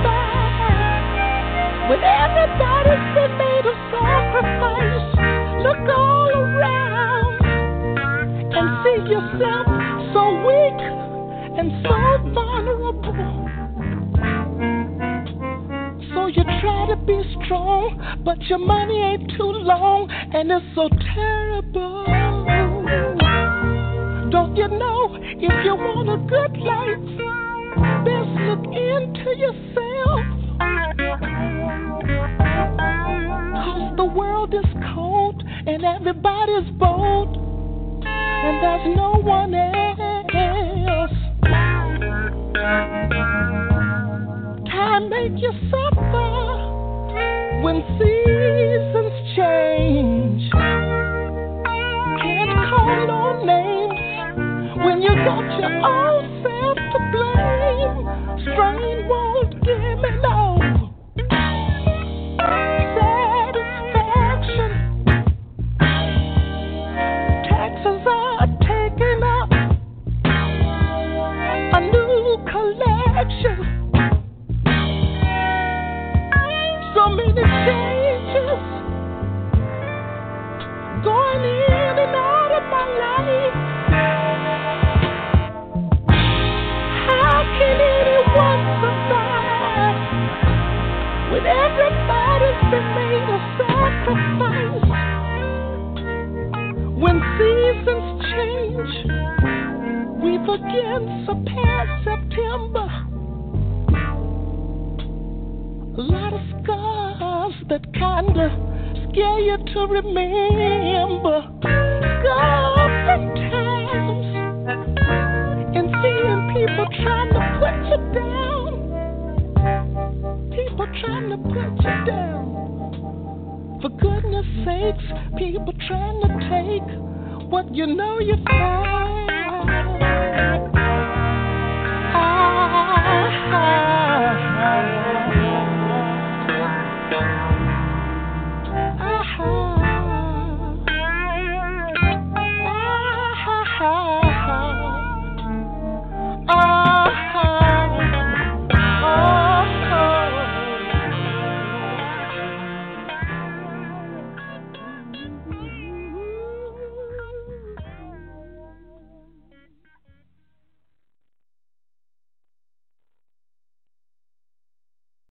survive when everybody's been made a sacrifice? Look all around and see yourself so weak and so vulnerable. So you try to be strong, but your money ain't too long, and it's so terrible. Don't you know, if you want a good life, best look into yourself. Cause the world is cold and everybody's bold, and there's no one else. Time make you suffer when seasons change. Can't call no names when you got your own self to blame. Strain won't give me no satisfaction. Taxes are taken up, a new collection. So many changes going in and out of my life. How can anyone survive when everybody's been made a sacrifice? When seasons change, we've again surpassed September. A lot of scars that kinda scare you to remember. Scars and times, and seeing people trying to put you down. People trying to put you down. For goodness sakes, people trying to take what you know you found.